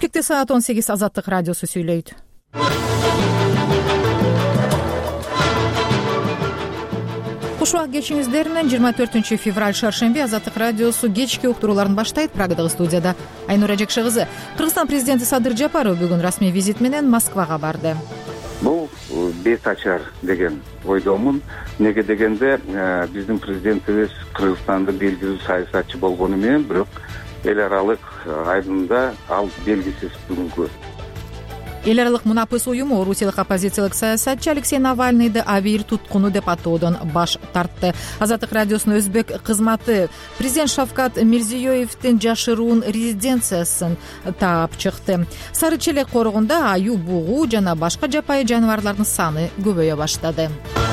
Бийликте саат 18 Азаттык радиосу сүйлөйт. Куш убак кечиңиздер менен 24 февраль шаршемби Азаттык радиосу кечки уктурууларын баштайт. Прагадагы студияда Айнура Жекше кызы. Кыргызстан президенти Садыр Жапаров бүгүн расмий визит менен Москвага барды. Бул бет ачар деген ойдомун. Неге дегенде биздин президентибиз Кыргызстанда белгилүү саясатчы болгону менен, бирок эл аралык айдында ал белгисиз бүгүнкү. Эл аралык мунапыс уюму орусиялык оппозициялык саясатчы Алексей Навальныйды авир туткуну деп атоодон баш тартты. Азаттык радиосунун өзбек кызматы президент Шавкат Мирзиёевдин жашыруун резиденциясын таап чыкты. Сары челек корогунда аю, бугу жана башка жапайы жаныбарлардын саны көбөйө баштады.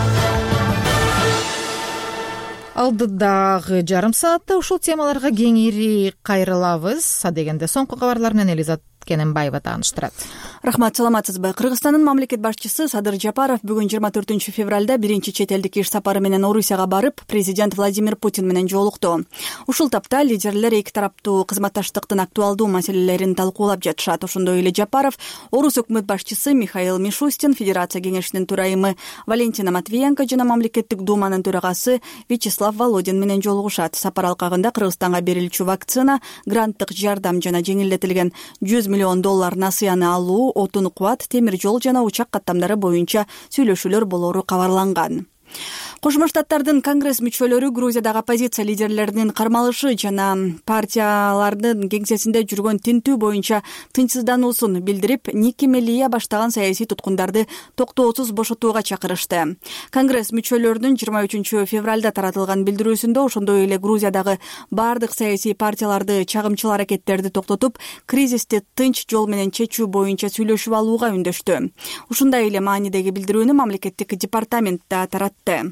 Алдыдагы жарым саатта ушул темаларга кеңири кайрылабыз. Адегенде соңку кабарлар менен Элизат Кененбаева тааныштырат. Рахмат, саламатсызбы? Кыргызстандын мамлекет башчысы Садыр Жапаров бүгүн 24 февралда биринчи чет элдик иш сапары менен Орусияга барып, президент Владимир Путин менен жолукту. Ушул тапта лидерлер эки тараптуу кызматташтыктын актуалдуу маселелерин талкуулап жатышат. Ошондой эле Жапаров Орус өкмөт башчысы Михаил Мишустин, Федерация кеңешинин төрайымы Валентина Матвиенко жана мамлекеттик думанын төрагасы Вячеслав Володин менен жолугушат. Сапар алкагында Кыргызстанга берилчү вакцина, гранттык жардам жана жеңилдетилген $100 миллион насыяны алуу, отун кубат, темир жол жана учак каттамдары боюнча сүйлөшүүлөр болору кабарланган. Кошмо Штаттардын Конгресс мүчөлөрү Грузиядагы оппозиция лидерлеринин кармалышы жана партиялардын кеңсесинде жүргөн тинтүү боюнча тынчсыздануусун билдирип, Ники Мелия баштаган саясий туткундарды токтоосуз бошотууга чакырышты. Конгресс мүчөлөрүнүн 23 февралда таратылган билдирүүсүндө ошондой эле Грузиядагы бардык саясий партияларды чагымчыл аракеттерди токтотуп, кризисти тынч жол менен чечүү боюнча сүйлөшүп алууга үндөштү. Ушундай эле маанидеги билдирүүнү мамлекеттик департамент да таратты.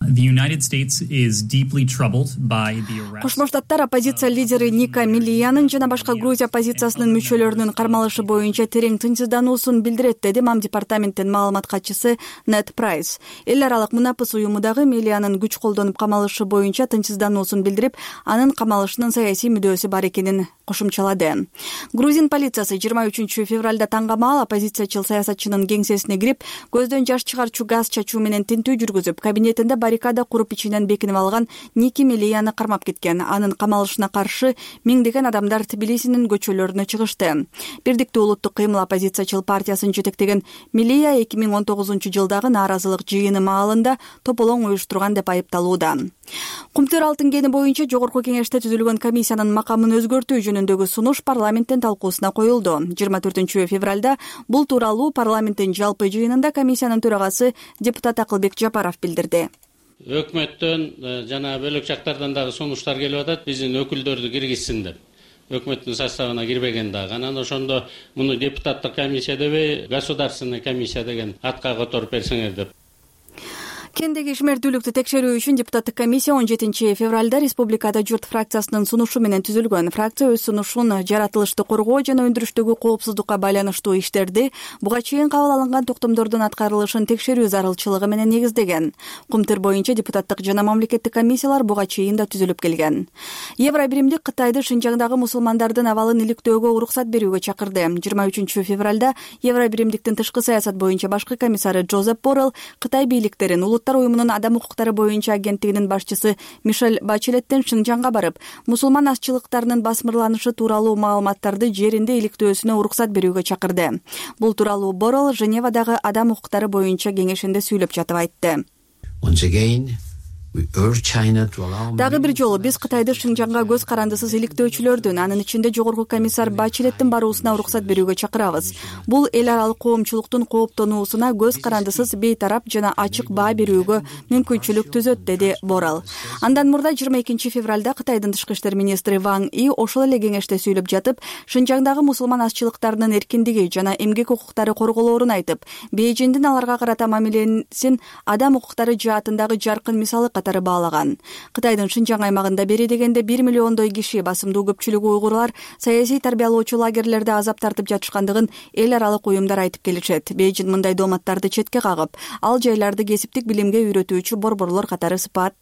Кошмо Штаттар оппозиция лидери Ника Мелиянын жана башка Грузия оппозициясынын мүчөлөрүнүн кармалышы боюнча терең тынчсыздануусун билдирет, деди мамдепартаменттин маалымат катчысы Нед Прайс. Эл аралык мунапыс уюмудагы Мелиянын күч колдонуп камалышы боюнча тынчсыздануусун билдирип, анын камалышынын саясий мүдөөсү бар экенин кошумчалады. Грузин полициясы 23 февралда таңгамал оппозициячыл саясатчынын кеңсесине кирип, көздөн жаш чыгарчу газ чачуу менен тинтүү жүргүзүп, кабинетинде баррикада куруп ичинен бекинип алган Ники Мелияны кармап кеткен. Анын камалышына каршы миңдеген адамдар Тбилисинин көчөлөрүнө чыгышты. Бирдиктүү улуттук кыймыл оппозициячыл партиясын жетектеген Мелия 2019 жылдагы нааразылык жыйыны маалында тополоң уюштурган деп айыпталууда. Кумтөр алтын кени боюнча жогорку кеңеште түзүлгөн комиссиянын макамын өзгөртүү жөнүндөгү сунуш парламенттин талкуусуна коюлду. 24 февралда бул тууралуу парламенттин жалпы жыйынында комиссиянын төрагасы депутат Акылбек Жапаров билдирди. Өкмөттөн жана бөлөк жактардан дагы сунуштар келип атат, биздин өкүлдөрдү киргизсин деп. Өкмөттүн составына кирбеген дагы. Анан ошондо муну депутаттык комиссия дебей, государственный комиссия деген атка которуп берсеңер деп. Кендеги ишмердүүлүктү текшерүү үчүн депутаттык комиссия 17 февралда Республикада журт фракциясынын сунушу менен түзүлгөн. Фракция өз сунушун жаратылышты коргоо жана өндүрүштөгү коопсуздукка байланыштуу иштерди, буга чейин кабыл алынган токтомдордун аткарылышын текшерүү зарылчылыгы менен негиздеген. Кумтөр боюнча депутаттык жана мамлекеттик комиссиялар буга чейин да түзүлүп келген. Евро биримдик Кытайды Шинжаңдагы мусулмандардын абалын иликтөөгө уруксат берүүгө чакырды. 23 февралда Евро биримдиктин тышкы саясат боюнча башкы комиссары Джозеп Боррелл Кытай бийликтерин Улуттар уюмунун адам укуктары боюнча агенттигинин башчысы Мишель Бачелеттен Шинжаңга барып, мусулман азчылыктарынын басмырланышы тууралуу маалыматтарды жеринде иликтөөсүнө уруксат берүүгө чакырды. Бул тууралуу Боррелл Женевадагы адам укуктары боюнча кеңешинде сүйлөп жатып айтты. Дагы бир жолу биз Кытайды Шинжаңга көз карандысыз иликтөөчүлөрдүн, анын ичинде жогорку комиссар Бачелеттин баруусуна уруксат берүүгө чакырабыз. Бул эл аралык коомчулуктун кооптонуусуна көз карандысыз бейтарап жана ачык баа берүүгө мүмкүнчүлүк түзөт, деди Боррелл. Андан мурда 22 февралда Кытайдын тышкы иштер министри Ван И ошол эле кеңеште сүйлөп жатып, Шинжаңдагы мусулман азчылыктарынын эркиндиги жана эмгек укуктары корголоорун айтып, Бейжиңдин аларга карата мамилесин адам укуктары жаатындагы жаркын мисалы баалаган. Кытайдын Шинжаң аймагында бери дегенде 1 миллиондой киши, басымдуу көпчүлүгү уйгурлар, саясий тарбиялоочу лагерлерде азап тартып жатышкандыгын эл аралык уюмдар айтып келишет. Бейжиң мындай дооматтарды четке кагып, ал жайларды кесиптик билимге үйрөтүүчү борборлор катары сыпаттайт.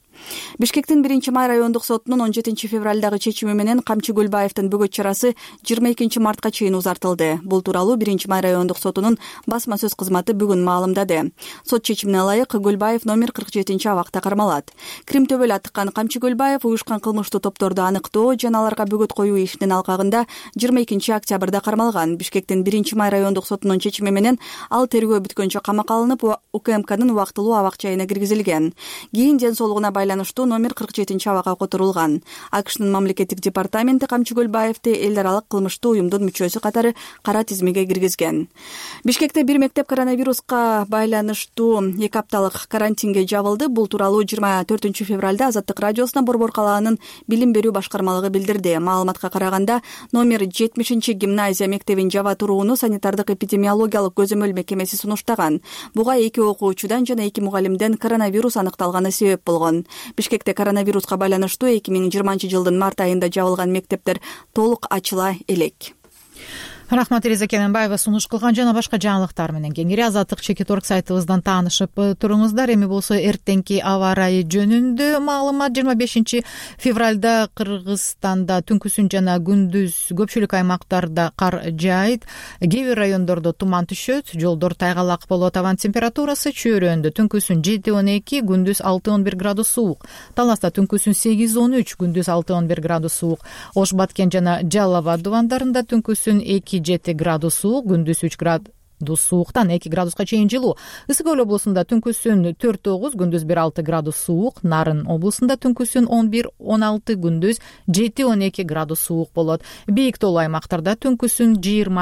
Бишкектин 1-Май райондук сотунун 17 февралдагы чечими менен Камчы Көлбаевдин бөгөт чарасы 22 мартка чейин узартылды. Бул тууралуу 1-Май райондук сотунун басма сөз кызматы бүгүн маалымдады. Сот чечимине ылайык Көлбаев номер 47 абакта кармалат. Крим төбөл атыккан Камчы Көлбаев уюшкан кылмыштуу топторду аныктоо жана аларга бөгөт коюу ишинин алкагында 22 октябрда кармалган. Бишкектин 1-Май райондук сотунун чечими менен ал тергөө бүткөнчө камакка алынып, УКМКнын убактылуу абак жайына киргизилген. Кийин ден соолугуна байланыштуу номер 47 абакка которулган. АКШнын мамлекеттик департаменти Камчы Көлбаевди эл аралык кылмыштуу уюмдун мүчөсү катары кара тизмеге киргизген. Бишкекте бир мектеп коронавируска байланыштуу 2 апталык карантинге жабылды. Бул тууралуу 24 февралда Азаттык радиосуна Борбор калаанын билим берүү башкармалыгы билдирди. Маалыматка караганда, номер 70 гимназия мектебин жаба турууну санитардык эпидемиологиялык көзөмөл мекемеси сунуштаган. Буга 2 окуучудан жана 2 мугалимден коронавирус аныкталганы себеп болгон. Бишкекте коронавируска байланыштуу 2020 март айында жабылган мектептер толук ачыла элек. Рахмат, Элиза Кененбаева сунуш кылган жана башка жаңылыктар менен кеңири Азаттык Чекиторг сайтыбыздан таанышып туруңуздар. Эми болсо эртеңки аба ырайы жөнүндө маалымат. 25 февралда Кыргызстанда түнкүсүн жана күндүз көпчүлүк аймактарда кар жаайт, кээ бир райондордо туман түшөт, жолдор тайгалак болот. Абан температурасы чөйрөндө түнкүсүн 7-12, күндүз 6-11 градус суук. Таласта түнкүсүн 8-13, күндүз 6-11 градус суук. Ош, Баткен жана Жалал Абад дубандарында түнкүсүн 2-7 градус суук, күндүз 3 градус сууктан 2 градуска чейин жылуу. Ысык Көл облусунда түнкүсүн 4-9, күндүз 1-6 градус суук. Нарын облусунда түнкүсүн 11-16, күндүз 7-12 градус суук болот. Бийик тоолуу аймактарда түнкүсүн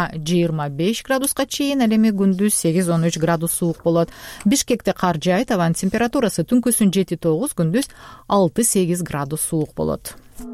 20-25 градуска чейин, ал эми күндүз 8-13 градус суук болот. Бишкекте кар жаайт, абан температурасы түнкүсүн 7-9, күндүз 6-8 градус суук болот.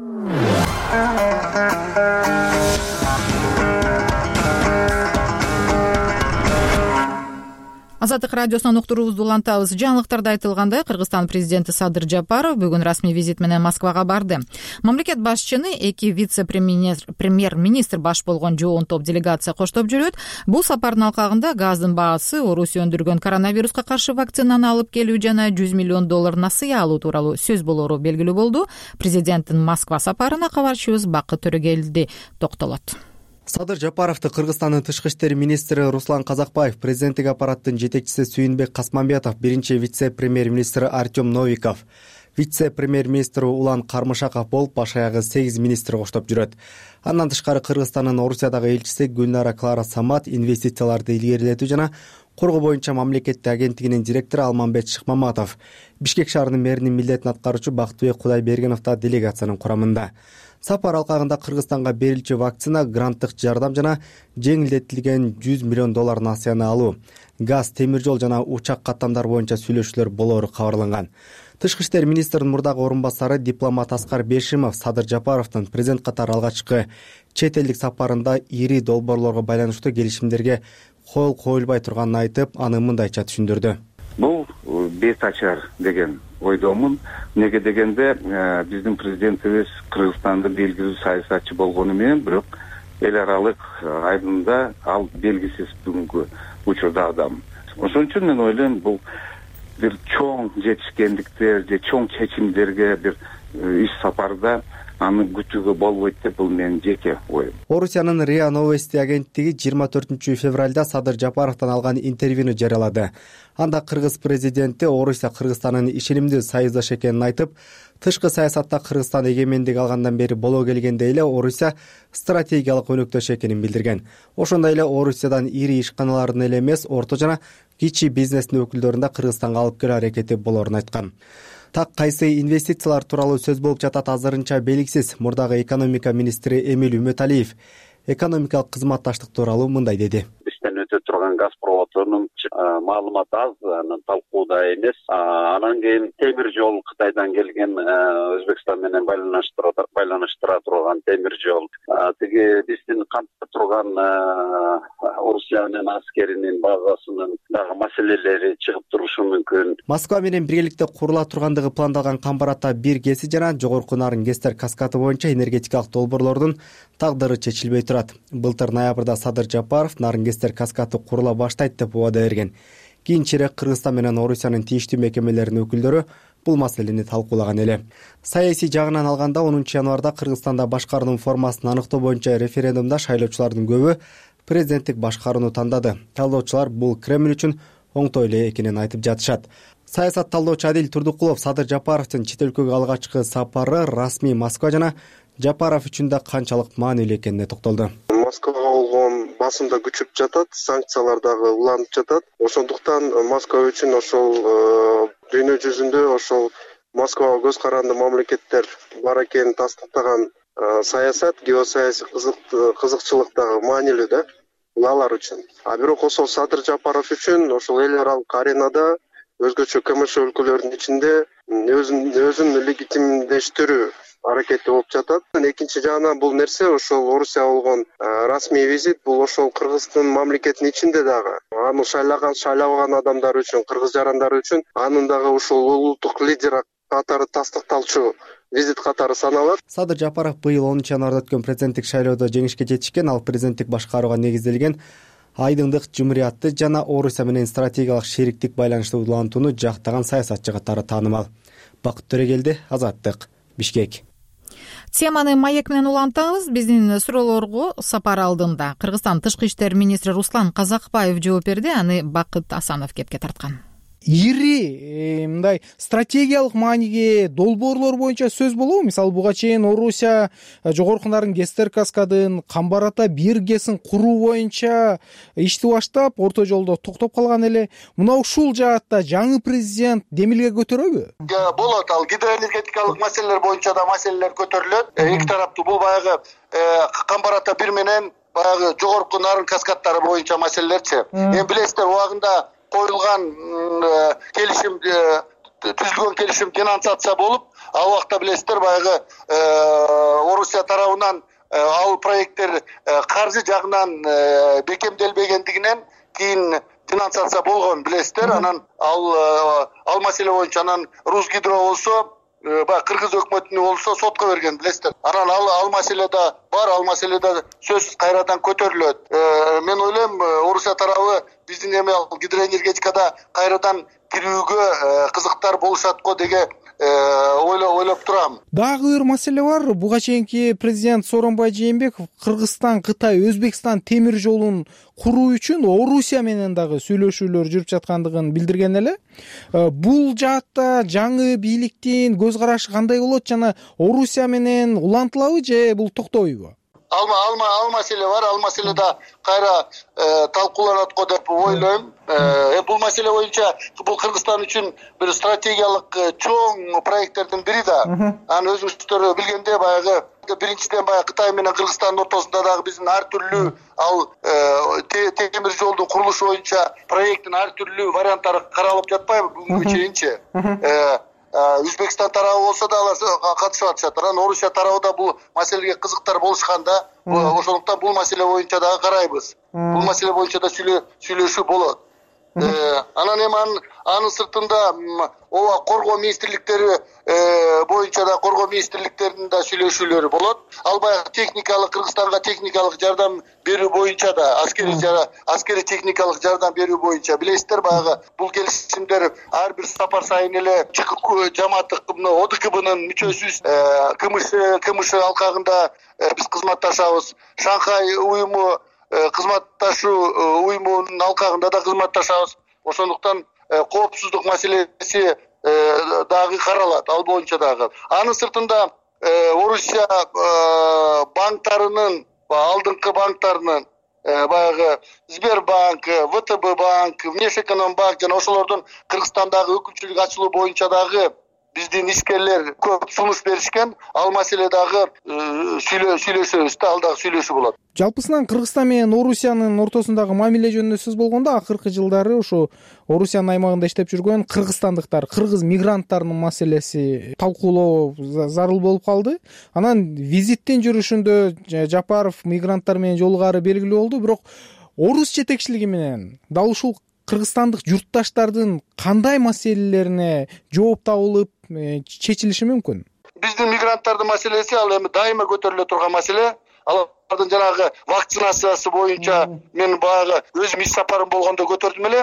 Азаттык радиосунан уктуруубузду улантабыз. Жаңылыктарда айтылгандай, Кыргызстан президенти Садыр Жапаров бүгүн расмий визит менен Москвага барды. Мамлекет башчыны 2 вице-премьер-министр баш болгон жоон топ делегация коштоп жүрөт. Бул сапардын алкагында газдын баасы, Орусия өндүргөн коронавируска каршы вакцинаны алып келүү жана $100 миллион насыя алуу тууралуу сөз болору белгилүү болду. Президенттин Москва сапарына кабарчыбыз Бакыт Төрөгелди токтолот. Садыр Жапаровду Кыргызстандын тышкы иштер министри Руслан Казакбаев, президенттик аппараттын жетекчиси Сүйүнбек Касмамбетов, биринчи вице-премьер-министр Артем Новиков, вице-премьер-министр Улан Кармышаков болуп, баш аягы 8 министр коштоп жүрөт. Андан тышкары Кыргызстандын Орусиядагы элчиси Гүлнара Клара Самат инвестицияларды илгерилетүү жана коргоо боюнча мамлекеттик агенттигинин директору Алмамбет Шыкмаматов, Бишкек шаарынын мэринин милдетин аткаруучу Бактыбек Кудайбергенов да делегациянын курамында. Сапар алкагында Кыргызстанга берилчү вакцина, гранттык жардам жана жеңилдетилген $100 миллион насыяны алуу, газ, темир жол жана учак каттамдар боюнча сүйлөшүүлөр болору кабарланган. Тышкы иштер министринин мурдагы орун басары дипломат Аскар Бешимов Садыр Жапаровдун президент катары алгачкы чет элдик сапарында ири долбоорлорго байланыштуу келишимдерге кол коюлбай турганын айтып, аны мындайча түшүндүрдү. Бул бет ачар деген ойдомун. Неге дегенде биздин президентибиз Кыргызстанда белгилүү саясатчы болгону менен, бирок эл аралык айдында ал белгисиз бүгүнкү учурда адам. Ошон үчүн мен ойлойм, бул бир чоң жетишкендиктер же чоң чечимдерге бир иш сапарда аны күтүүгө болбойт деп, бул менин жеке оюм. Орусиянын РИА Новости агенттиги 24 февралда Садыр Жапаровдон алган интервьюну жарыялады. Анда Кыргыз президенти Орусия Кыргызстандын ишенимдүү союздаш экенин айтып, тышкы саясатта Кыргызстан эгемендик алгандан бери боло келгенде эле Орусия стратегиялык өнөктөш экенин билдирген. Ошондой эле Орусиядан ири ишканалардын эле эмес, орто жана кичи бизнестин өкүлдөрүн да Кыргызстанга алып келүү аракети болорун айткан. Так кайсы инвестициялар тууралуу сөз болуп жатат азырынча белгисиз. Мурдагы экономика министри Эмиль Үмөталиев экономикалык кызматташтык тууралуу мындай деди. Бизден өтө турган газ проводунун маалымат аз, анын талкууда эмес. Анан кийин темир жол, Кытайдан келген Өзбекстан менен байланыштыра турган темир жол. Тиги биздин кантта турган Орусиянын аскеринин базасынын дагы маселелери чыгып турушу мүмкүн. Москва менен биргеликте курула тургандыгы пландалган Камбарата 1 КЭСи жана Жогорку Нарын КЭСтер каскады боюнча энергетикалык долбоорлордун тагдыры чечилбей турат. Былтыр ноябрда Садыр Жапаров Нарын КЭСтер каскаты курула баштайт деп убада берген. кийинчерээк Кыргызстан менен Орусиянын тийиштүү мекемелеринин өкүлдөрү бул маселени талкуулаган эле. Саясий жагынан алганда 10 январда Кыргызстанда башкаруунун формасын аныктоо боюнча референдумда шайлоочулардын көбү президенттик башкарууну тандады. Талдоочулар бул Кремль үчүн оңтой эле экенин айтып жатышат. Саясат талдоочу Адил Турдукулов Садыр Жапаровдун чет өлкөгө алгачкы сапары расмий Москва жана Жапаров үчүн да канчалык маанилүү экенине токтолду. Москвага болгон басым да күчүп жатат, санкциялар дагы уланып жатат. Ошондуктан Москва үчүн ошол дүйнө жүзүндө ошол Москвага көз каранды мамлекеттер бар экенин тастыктаган саясат, геосаясий кызыкчылык дагы маанилүү да алар үчүн. А бирок ошол Садыр Жапаров үчүн ошол эл аралык аренада өзгөчө КМШ өлкөлөрүнүн ичинде өзүн легитимдештирүү аракети болуп жатат. Экинчи жагынан бул нерсе ошол Орусияга болгон расмий визит бул ошол Кыргыздын мамлекетинин ичинде дагы аны шайлабаган адамдар үчүн, кыргыз жарандары үчүн анын дагы ошол улуттук лидер катары тастыкталчу визит катары саналат. Садыр Жапаров быйыл 10 январда өткөн президенттик шайлоодо жеңишке жетишкен. Ал президенттик башкарууга негизделген айдыңдык, жумурияттуу жана Орусия менен стратегиялык шериктик байланышты улантууну жактаган саясатчы катары таанымал. Бакыт Төрегелди, Азаттык, Бишкек. Теманы маек менен улантабыз. Биздин суроолорго сапар алдында Кыргызстан тышкы иштер министри Руслан Казакбаев жооп берди. Аны Бакыт Асанов кепке тарткан. Ири мындай стратегиялык мааниге долбоорлор боюнча сөз болобу? Мисалы буга чейин Орусия жогоркунардын ГЭС каскадын Камбар ата бир ГЭСин куруу боюнча ишти баштап, орто жолдо токтоп калган эле. Мына ушул жаатта жаңы президент демилге көтөрөбү? Болот. Ал гидроэнергетикалык маселелер боюнча да маселелер көтөрүлөт. Эки тараптуу бул баягы Камбар ата бир менен баягы жогорку нарын каскадтары боюнча маселелерчи. Эми билесиздер, убагында коюлган келишим, түзүлгөн келишим денонсация болуп, ал убакта билесиздер баягы Орусия тарабынан ал проекттер каржы жагынан бекемделбегендигинен кийин денонсация болгон билесиздер. Анан ал маселе боюнча анан Русгидро болсо, кыргыз өкмөтүнө болсо сотко берген билесиздер. Анан ал маселеде бар, ал маселеде сөзсүз кайрадан көтөрүлөт. Мен ойлойм, Орусия тарабы биздин эми гидроэнергетикада кайрадан кирүүгө кызыктар болушат го деген ойлоп турам. Дагы бир маселе бар. Буга чейинки президент Сооронбай Жээнбеков Кыргызстан, Кытай, Өзбекстан темир жолун куруу үчүн Орусия менен дагы сүйлөшүүлөр жүрүп жаткандыгын билдирген эле. Бул жаатта жаңы бийликтин көз карашы кандай болот жана Орусия менен улантылабы же бул токтойбу? Ал маселе бар. Ал маселеде кайра талкууланат го деп ойлойм. Бул маселе боюнча бул Кыргызстан үчүн бир стратегиялык чоң проекттердин бири да. Аны өзүңүздөр билгендей, баягы биринчиден баягы Кытай менен Кыргызстандын ортосунда дагы биздин ар түрлүү ал темир жолдун курулушу боюнча проекттин ар түрлүү варианттары каралып жатпайбы бүгүнкү чейинчи? Өзбекстан тарабы болсо да алар катышып атышат. Анан Орусия тарабы да бул маселеге кызыктар болушканда, ошондуктан бул маселе боюнча дагы карайбыз. Бул маселе боюнча да сүйлөшүү болот. Анан эми анын сыртында ооба коргоо министрликтери боюнча да коргоо министрликтеринин да сүйлөшүүлөрү болот. Ал баягы техникалык, Кыргызстанга техникалык жардам берүү боюнча да, аскери техникалык жардам берүү боюнча билесиздер, баягы бул келишимдер ар бир сапар сайын эле ЧКК жамааты ОДКБнын мүчөсүбүз, КМШ алкагында биз кызматташабыз. Шанхай уюму кызматташуу уюмунун алкагында да кызматташабыз. Ошондуктан коопсуздук маселеси дагы каралат, ал боюнча дагы. Анын сыртында Орусия банктарынын, алдыңкы банктарынын, баягы Сбербанк, ВТБ банк, Внешэкономбанк жана ошолордун Кыргызстандагы өкүлчүлүк ачылуу боюнча дагы биздин ишкерлер көп сунуш беришкен. Ал маселе дагы сүйлөшөбүз да, ал дагы сүйлөшүү болот. Жалпысынан Кыргызстан менен Орусиянын ортосундагы мамиле жөнүндө сөз болгондо, акыркы жылдары ушу Орусиянын аймагында иштеп жүргөн кыргызстандыктар, кыргыз мигранттарынын маселеси талкуулоо зарыл болуп калды. Анан визиттин жүрүшүндө Жапаров мигранттар менен жолугары белгилүү болду. Бирок орус жетекчилиги менен дал ушул кыргызстандык журтташтардын кандай маселелерине жооп табылып чечилиши мүмкүн? Биздин мигранттардын маселеси ал эми дайыма көтөрүлө турган маселе. Алардын жанагы вакцинациясы боюнча мен баягы өзүм иш сапарым болгондо көтөрдүм эле.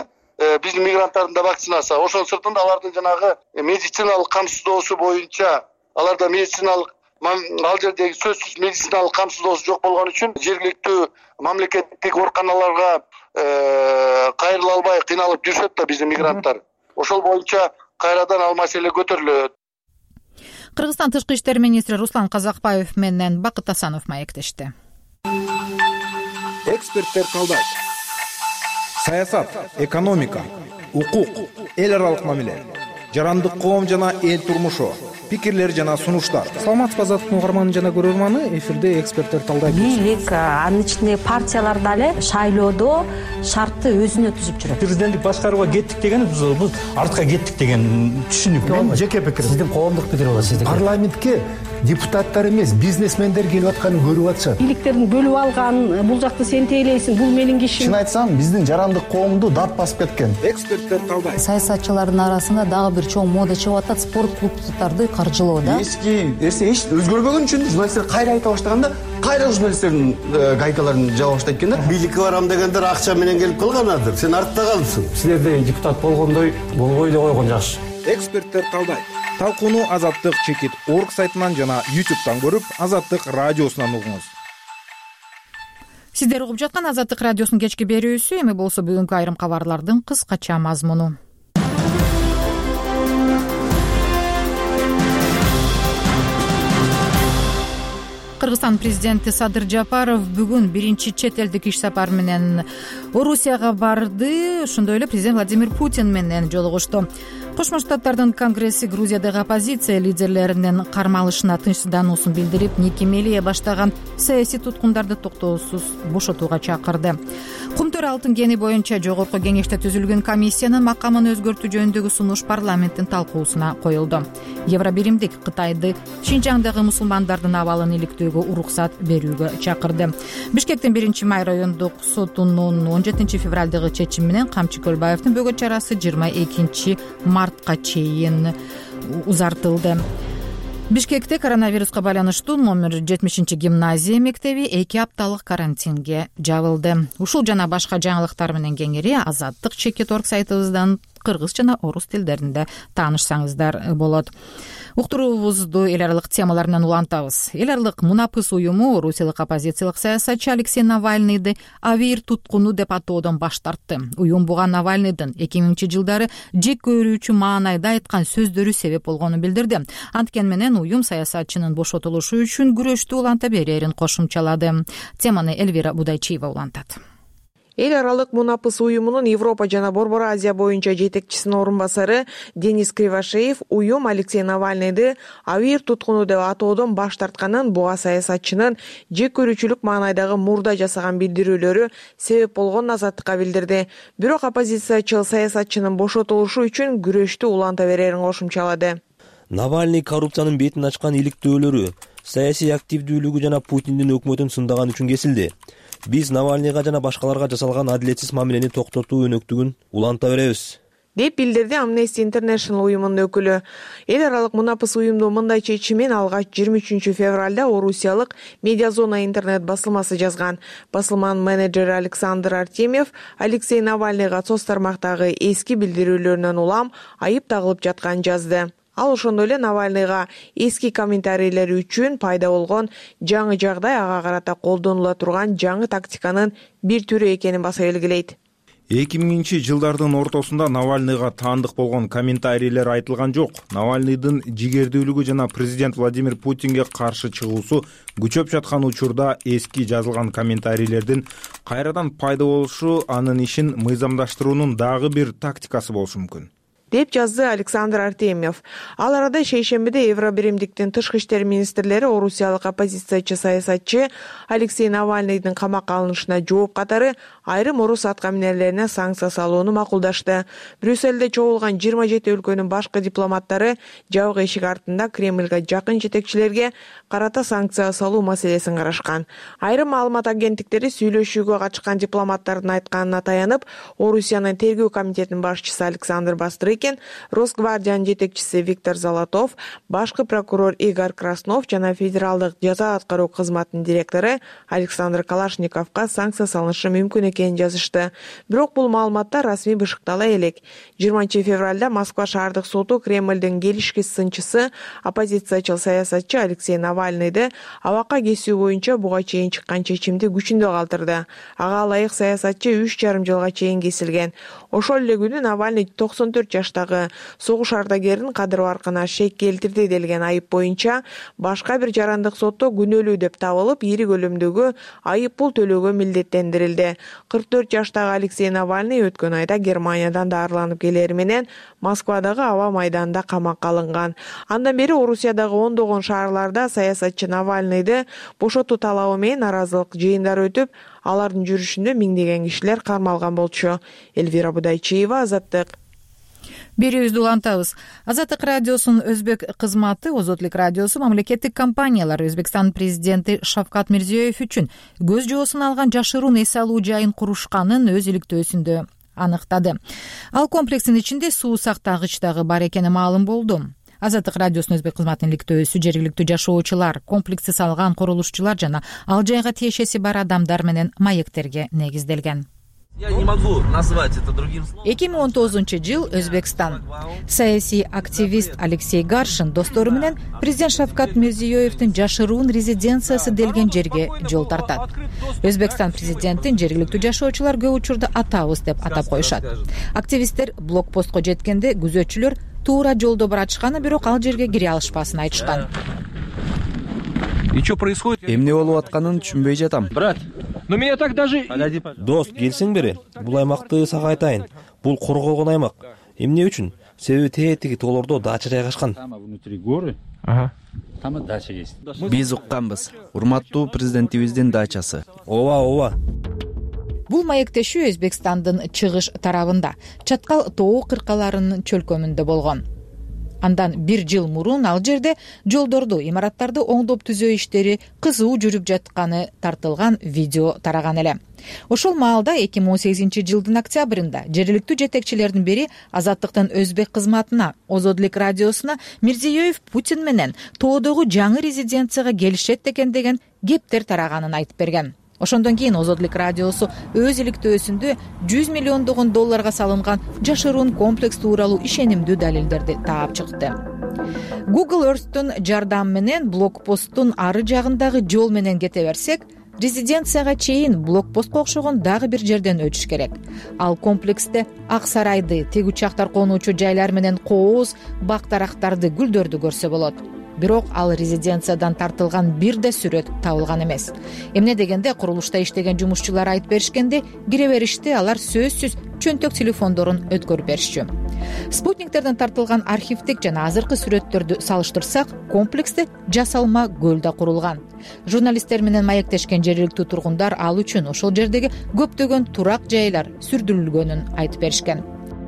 биздин мигранттардын да вакцинасы. Ошонун сыртында алардын жанагы медициналык камсыздоосу боюнча аларда медициналык ал жердеги сөзсүз медициналык камсыздоосу жок болгон үчүн жергиликтүү мамлекеттик ооруканаларга кайрыла албай кыйналып жүрүшөт да биздин мигранттар. Ошол боюнча кайрадан ал маселе көтөрүлөт. Кыргызстан тышкы иштер министри Руслан Казакбаев менен Бакыт Асанов маектешти. Эксперттер талдайт. Саясат, экономика, укук, эл аралык мамиле, жарандык коом жана эл турмушу, пикирлер жана сунуштар. Саламатсызбы азаттыктын угарманы жана көрөрманы, эфирде эксперттер талдайт. Бийлик, анын ичинде партиялар дагы шайлоодо шартты өзүнө түзүп жүрөт. Президенттик башкарууга кеттик деген бул артка кеттик деген түшүнүк. Мен жеке пикирим. Сиздин коомдук пикир болот сиздики. Парламентке депутаттар эмес, бизнесмендер келип атканын көрүп атышат. Бийликтердин бөлүп алган, бул жакты сен тейлейсиң, бул менин кишим. Чын айтсам, биздин жарандык коомду дат басып кеткен. Эксперттер талдайт. Саясатчылардын арасында дагы бир чоң мода чыгып атат, спорт клубдарды каржылоо да. Эски нерсе эч өзгөрбөгөн үчүн журналисттер кайра айта баштаганда, кайра журналисттердин гайкаларын жаба баштайт экен да. Бийликке барам дегендер акча менен келип калганадыр. Сен артта калдың. Силерде депутат болгондой болбой эле койгон жакшы. Эксперттер талдайт. Талкууну Азаттык чекит орг сайтынан жана YouTube'дан көрүп, Азаттык радиосунан угуңуз. Сиздер угуп жаткан Азаттык радиосунун кечки берүүсү, эми болсо бүгүнкү айрым кабарлардын кыскача мазмуну. Кыргызстан президенти Садыр Жапаров бүгүн биринчи чет элдик иш сапар менен Орусияга барды. Ошондой эле президент Владимир Путин менен жолугушту. Кошмо Штаттардын Конгресси Грузиядагы оппозиция лидерлеринин кармалышына тынчсыздануусун билдирип, никемелее баштаган саясий туткундарды токтоосуз бошотууга чакырды. Кумтөр алтын кени боюнча жогорку кеңеште түзүлгөн комиссиянын макамын өзгөртүү жөнүндөгү сунуш парламенттин талкуусуна коюлду. Евробиримдик Кытайды Шинжаңдагы мусулмандардын абалын иликтөөгө уруксат берүүгө чакырды. Бишкектин 1-май райондук сотунун 17 февралдагы чечими менен Камчы Көлбаевдин бөгөт чарасы 22 мартка чейин узартылды. Бишкекте коронавируска байланыштуу номер 70 гимназия мектеби 2 апталык карантинге жабылды. Ушул жана башка жаңылыктар менен кеңири Азаттык чекит орг сайтыбыздан кыргыз жана орус тилдеринде таанышсаңыздар болот. Уктуруубузду эл аралык темаларынан улантабыз. Эл аралык Мунапыс уюму орусиялык оппозициялык саясатчы Алексей Навальныйды авир туткуну деп атоодон баш тартты. Уюм буга Навальныйдын 2000-жылдары жек көрүүчү маанайда айткан сөздөрү себеп болгонун билдирди. Анткени менен уюм саясатчынын бошотулушу үчүн күрөштү уланта берерин кошумчалады. Теманы Эльвира Будайчиева улантат. Эл аралык Мунапыс уюмунун Европа жана Борбор Азия боюнча жетекчисинин орун басары Денис Кривошеев уюм Алексей Навальныйды авир туткуну деп атоодон баш тартканын, буга саясатчынын жек көрүүчүлүк маанайдагы мурда жасаган билдирүүлөрү себеп болгонун Азаттыкка билдирди. Бирок оппозициячыл саясатчынын бошотулушу үчүн күрөштү уланта берерин кошумчалады. Навальный коррупциянын бетин ачкан иликтөөлөрү, саясий активдүүлүгү жана Путиндин өкмөтүн сындаган үчүн кесилди. Биз Навальныйга жана башкаларга жасалган адилетсиз мамилени токтотуу өнөктүгүн уланта беребиз, деп билдирди Amnesty International уюмунун өкүлү. Эл аралык Мунапыс уюмду мындай чечимин алгач 23 февралда орусиялык Медиазона интернет басылмасы жазган. Басылманын менеджери Александр Артемьев Алексей Навальныйга соц тармактагы эски билдирүүлөрүнөн улам айып тагылып жатканын жазды. Ал ошондой эле Навальныйга эски комментарийлери үчүн пайда болгон жаңы жагдай ага карата колдонула турган жаңы тактиканын бир түрү экенин баса белгилейт. 2000-жылдардын ортосунда Навальныйга таандык болгон комментарийлер айтылган жок. Навальныйдын жигердүүлүгү жана президент Владимир Путинге каршы чыгуусу күчөп жаткан учурда эски жазылган комментарийлердин кайрадан пайда болушу анын ишин мыйзамдаштыруунун дагы бир тактикасы болушу мүмкүн, деп жазды Александр Артемьев. Ал арада шейшембиде Евробиримдиктин тышкы иштер министрлери орусиялык оппозициячы саясатчы Алексей Навальныйдын камакка алынышына жооп катары айрым орус аткаминерлерине санкция салууну макулдашты. Брюссельде чогулган 27 өлкөнүн башкы дипломаттары жабык эшик артында Кремльге жакын жетекчилерге карата санкция салуу маселесин карашкан. Айрым маалымат агенттиктери сүйлөшүүгө катышкан дипломаттардын айтканына таянып, Орусиянын тергөө комитетинин башчысы Александр Бастрык экен. Росгвардиянын жетекчиси Виктор Золотов, башкы прокурор Игорь Краснов жана федералдык жаза аткаруу кызматынын директору Александр Калашниковго санкция салынышы мүмкүн экенин жазышты. Бирок бул маалыматтар расмий бышыктала элек. 20 февралда Москва шаардык соту Кремлдин келишкис сынчысы, оппозициячыл саясатчы Алексей Навальныйды абакка кесүү боюнча буга чейин чыккан чечимди күчүндө калтырды. Ага ылайык саясатчы 3,5 жылга чейин кесилген. Ошол эле күнү Навальный 94 жаштагы согуш ардагерин кадыр баркына шек келтирди делген айып боюнча башка бир жарандык сотто күнөөлүү деп табылып, ири көлөмдөгү айып пул төлөөгө милдеттендирилди. 44 жаштагы Алексей Навальный өткөн айда Германиядан дарыланып келери менен Москвадагы аба майданында камакка алынган. Андан бери Орусиядагы ондогон шаарларда саясатчы Навальныйды бошотуу талабы менен наразылык жыйындары өтүп, алардын жүрүшүндө миңдеген кишилер кармалган болчу. Эльвира Будайчиева, Азаттык. Берүүбүздү улантабыз. Азаттык радиосунун өзбек кызматы Озотлук радиосу мамлекеттик компаниялар Өзбекстан президенти Шавкат Мирзиёев үчүн көз жоосун алган жашыруун эс алуу жайын курушканын өз иликтөөсүндө аныктады. Ал комплекстин ичинде суу сактагыч дагы бар экени маалым болду. Азаттык радиосунун өзбек кызматынын иликтөөсү жергиликтүү жашоочулар, комплексти салган курулушчулар жана ал жайга тиешеси бар адамдар менен маектерге негизделген. 2019 жыл Өзбекстан. Саясий активист Алексей Гаршин достору менен президент Шавкат Мирзиёевдин жашыруун резиденциясы делген жерге жол тартат. Өзбекстан президентин жергиликтүү жашоочулар көп учурда атабыз деп атап коюшат. Активисттер блокпостко жеткенде күзөтчүлөр туура жолдо баратышканы, бирок ал жерге кире алышпасын айтышкан. Эмне болуп атканын түшүнбөй жатам. Брат, но меня так даже... Дос, келсең бери. Бул аймакты сага айтайын. Бул корголгон аймак. Эмне үчүн? Себеби тетиги тоолордо дача жайгашкан. Биз укканбыз. Урматтуу президентибиздин дачасы. Ооба. Бул маектешүү Өзбекстандын чыгыш тарабында, Чаткал тоо кыркаларынын чөлкөмүндө болгон. Андан 1 жыл мурун ал жерде жолдорду, имараттарды оңдоп түзөө иштери кызуу жүрүп жатканы тартылган видео тараган эле. Ошол маалда 2018 жылдын октябрында жергиликтүү жетекчилердин бири Азаттыктын өзбек кызматына, Озодлук радиосуна Мирзиёев Путин менен тоодогу жаңы резиденцияга келишет экен деген кептер тараганын айтып берген. Ошондон кийин Озодлук радиосу өз иликтөөсүндө 100 миллиондогон долларга салынган жашыруун комплекс тууралуу ишенимдүү далилдерди таап чыкты. Google Earth'тун жардамы менен блокпосттун ары жагындагы жол менен кете берсек, резиденцияга чейин блокпостко окшогон дагы бир жерден өтүш керек. Ал комплексте Ак сарайды, тег учактар конуучу жайлар менен кооз, бак дарактарды, гүлдөрдү көрсө болот. Бирок ал резиденциядан тартылган бир да сүрөт табылган эмес. Эмне дегенде курулушта иштеген жумушчулар айтып беришкенде, кире бериште алар сөзсүз чөнтөк телефондорун өткөрүп беришчү. Спутниктерден тартылган архивдик жана азыркы сүрөттөрдү салыштырсак, комплексте жасалма көл да курулган. Журналисттер менен маектешкен жергиликтүү тургундар ал үчүн ошол жердеги көптөгөн турак жайлар сүрдүрүлгөнүн айтып беришкен.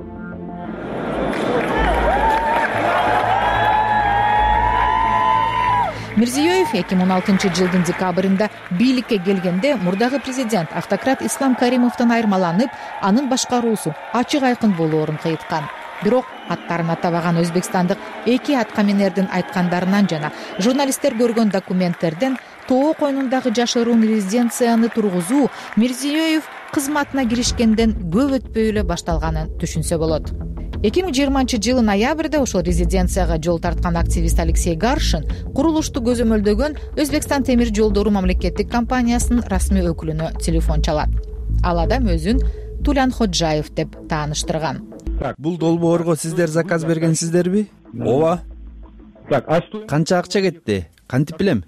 Мирзиёев 2016 жылдын декабрында бийликке келгенде мурдагы президент автократ Ислам Каримовдон айырмаланып, анын башкаруусу ачык айкын болоорун кыйткан. Бирок аттарын атабаган өзбекстандык 2 аткаминердин айткандарынан жана журналисттер көргөн документтерден тоо койнундагы жашыруун резиденцияны тургузуу Мирзиёев кызматына киришкенден көп өтпөй эле башталганын түшүнсө болот. 2020 жылы ноябрда ошол резиденцияга жол тарткан активист Алексей Гаршин курулушту көзөмөлдөгөн Өзбекстан темир жолдору мамлекеттик компаниясынын расмий өкүлүнө телефон чалат. Ал адам өзүн Тулян Ходжаев деп тааныштырган. Бул долбоорго сиздер заказ бергенсиздерби? Ооба. Канча акча кетти? Кантип билем?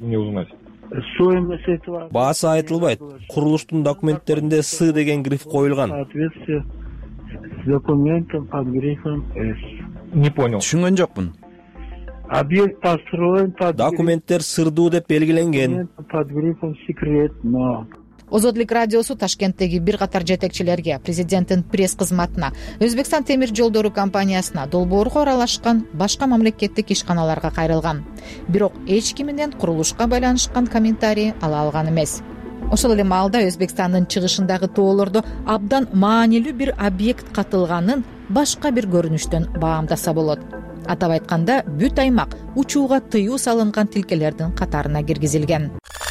Баасы айтылбайт. Курулуштун документтеринде С деген гриф коюлган. Документом под грифом С. Не понял. Түшүнгөн жокмун. Объект построен под документтер сырдуу деп белгиленген. Под грифом секретно. Озодлук радиосу Ташкенттеги бир катар жетекчилерге, президенттин пресс кызматына, Өзбекстан темир жолдору компаниясына, долбоорго аралашкан башка мамлекеттик ишканаларга кайрылган. Бирок эч ким менен курулушка байланышкан комментарий ала алган эмес. ошол эле маалда Өзбекстандын чыгышындагы тоолордо абдан маанилүү бир объект катылганын башка бир көрүнүштөн баамдаса болот. Атап айтканда, бүт аймак учууга тыюу салынган тилкелердин катарына киргизилген.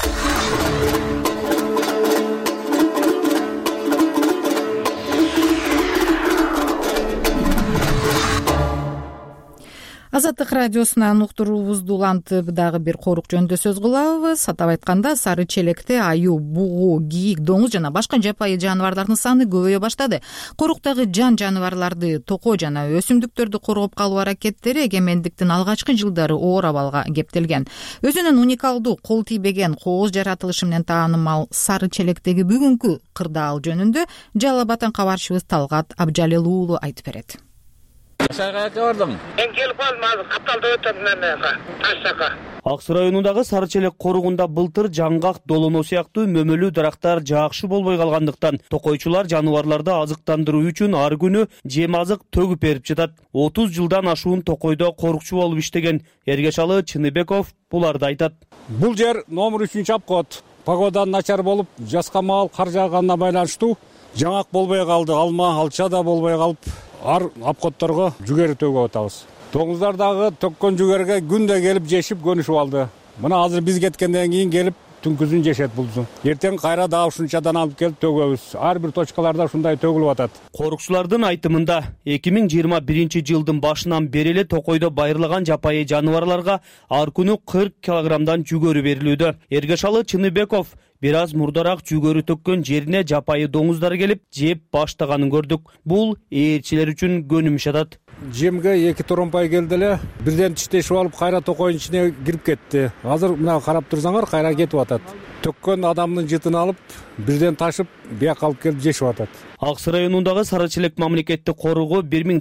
Азаттык радиосунан уктуруубузду улантып дагы бир корук жөнүндө сөз кылабыз. Атап айтканда, сары челекте аюу, бугу, кийик, доңуз жана башка жапайы жаныбарлардын саны көбөйө баштады. Коруктагы жан жаныбарларды, токой жана өсүмдүктөрдү коргоп калуу аракеттери эгемендиктин алгачкы жылдары оор абалга кептелген. Өзүнүн уникалдуу, кол тийбеген, кооз жаратылышы менен таанымал сары челектеги бүгүнкү кырдаал жөнүндө Жалал Абадтан кабарчыбыз Талгат Абжалил уулу айтып берет. Каяка бардым? Мен келип калдым, азыр капталда өтөм мен Ташжака. Ак Суу районундагы Сары Челек коругунда былтыр жаңгак, долоно сыяктуу мөмөлүү дарактар жакшы болбой калгандыктан токойчулар жаныбарларды азыктандыруу үчүн ар күнү жем азык төгүп берип жатат. 30 жылдан ашуун токойдо корукчу болуп иштеген Эргешалы Чыныбеков буларды айтат. Бул жер номер 3 апкот. Погода начар болуп, жазга маал кар жааганына байланыштуу жаңгак болбой калды, алма, алча да болбой калып, ар апкотторго жүгөрү төгүп атабыз. Доңуздар дагы төккөн жүгөргө күндө келип жешип көнүшүп алды. Мына азыр биз кеткенден кийин келип түнкүзүн жешет булду. Эртең кайра дагы ушунчадан алып келип төгөбүз. Ар бир точкаларда ушундай төгүлүп атат. Корукчулардын айтымында 2021 жылдын башынан бери эле токойдо байырлаган жапайы жаныбарларга ар күнү 40 килограммдан жүгөрү берилүүдө. Эргешалы Чыныбеков бир аз мурдараак жүгөрү төккөн жерине жапайы доңуздар келип жеп баштаганын көрдүк. Бул ээрчилер үчүн көнүмүш атат. Жемге 2 торомпай келди эле, бирден тиштешип алып кайра токойдун ичине кирип кетти. Азыр мына карап турсаңар, кайра кетип атат. Төккөн адамдын жытын алып, бирден ташып, бияка алып келип жешип атат. Ак Суу районундагы Сары Челек мамлекеттик коругу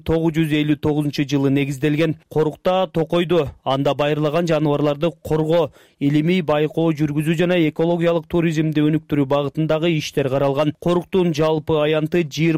1959 жылы негизделген. Корукта токойду, анда байырлаган жаныбарларды коргоо, илимий байкоо жүргүзүү жана экологиялык туризмди өнүктүрүү багытындагы иштер каралган. Коруктун жалпы аянты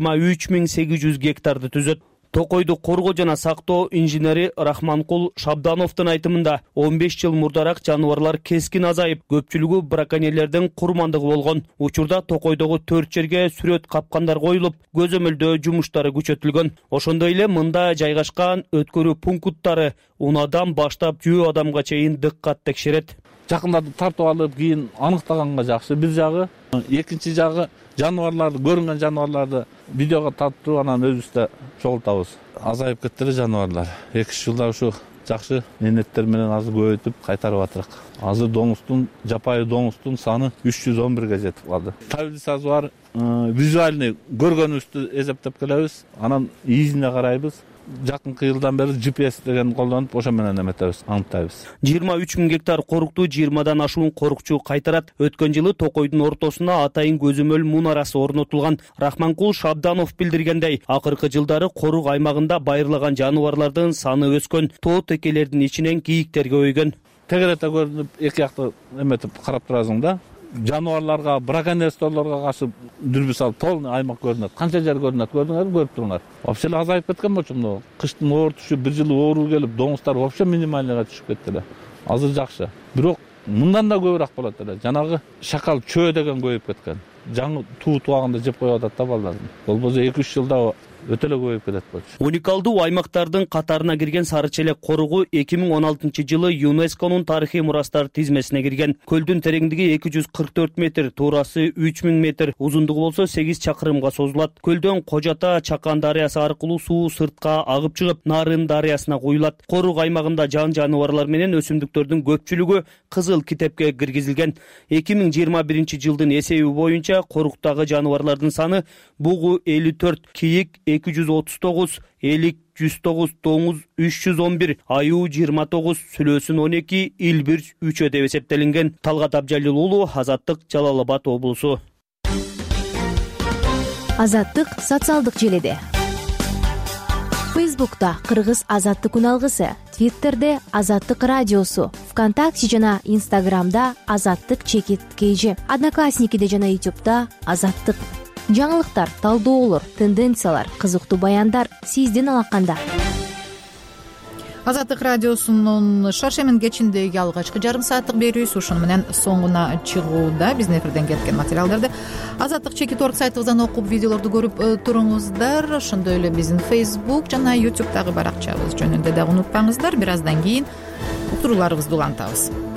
23.800 гектарды түзөт. Токойду коргоо жана сактоо инженери Рахманкул Шабдановдун айтымында 15 жыл мурдараак жаныбарлар кескин азайып, көпчүлүгү браконьерлердин курмандыгы болгон. Учурда токойдогу 4 жерге сүрөт капкандар коюлуп, көзөмөлдөө жумуштары күчөтүлгөн. Ошондой эле мында жайгашкан өткөрүү пункттары унадан баштап 100 адамга чейин дыккат текшерет. Жакындарды тартып алып, кийин аныктаганга жакшы. Бир жагы, экинчи жагы жаныбарларды, көрүнгөн жаныбарларды видеого тартып, анан өзүбүздө чогултабыз. Азайып кетти жаныбарлар. 2 жылда ушу жакшы энеттер менен азыр көбөйтүп кайтарып атырак. Азыр доңуздун, жапайы доңуздун саны 311ге жетип калды. Таблицасы бар, визуальный көргөнүбүздү эсептеп келебиз. Анан изине карайбыз. Жакынкы жылдан бери GPS деген колдонуп, ошо менен эметебиз, аныктайбыз. 23.000 гектар корукту 20дан ашуун корукчу кайтарат. Өткөн жылы токойдун ортосуна атайын көзөмөл мунарасы орнотулган. Рахманкул Шабданов билдиргендей, акыркы жылдары корук аймагында байырлаган жаныбарлардын саны өскөн. Тоо текелердин ичинен кийиктер көбөйгөн. Тегерете көрүнүп, эки жакты эметип карап турасың да. Жаныбарларга, браконьерстволорго каршы дүрбү салып, полный аймак көрүнөт. Канча жер көрүнөт, көрдүңөрбү, көрүп туруңар. Вообще азайып кеткен болчу. Кыштын оор түшүп, бир жыл оору келип, доңуздар вообще минимальныйга түшүп кетти эле. Азыр жакшы. Бирок мындан да көбүрөөк болот эле. Жанагы шакал чөө деген көбөйүп кеткен. Жаңы туу тууганда жеп коюп атат да балдардын. Болбосо 2-3 жылда өтө эле көбөйүп кетет болчу. Уникалдуу аймактардын катарына кирген Сары Челек коругу 2016 жылы ЮНЕСКОнун тарыхый мурастар тизмесине кирген. Көлдүн тереңдиги 244 метр, туурасы 3000 метр, узундугу болсо 8 чакырымга созулат. Көлдөн Кожата Чакан дарыясы аркылуу суу сыртка агып чыгып, Нарын дарыясына куюлат. Корук аймагында жан жаныбарлар менен өсүмдүктөрдүн көпчүлүгү кызыл китепке киргизилген. 2021 жылдын эсеби боюнча коруктагы жаныбарлардын саны бугу 54, кийик 239, элик 109, доңуз 311, аюу 29, сүлөөсүн 12, илбирч 3 деп эсептелинген. Талгат Абжалил уулу, Азаттык, Жалал Абад облусу. Азаттык социалдык желеде. Фейсбукта Кыргыз Азаттык үналгысы, Твиттерде Азаттык радиосу, ВКонтакте жана Инстаграмда Азаттык _KG, Одноклассникиде жана Ютубта Азаттык. Жаңылыктар, талдоолор, тенденциялар, кызыктуу баяндар сиздин алаканда. азаттык радиосунун шаршемин кечиндеги алгачкы жарым сааттык берүүсү ушуну менен соңуна чыгууда. Биздин эфирден кеткен материалдарды азаттык чекит орг сайтыбыздан окуп видеолорду көрүп туруңуздар. Ошондой эле биздин Facebook жана YouTube'дагы баракчабыз жөнүндө дагы унутпаңыздар. Бир аздан кийин уктурууларыбызды улантабыз.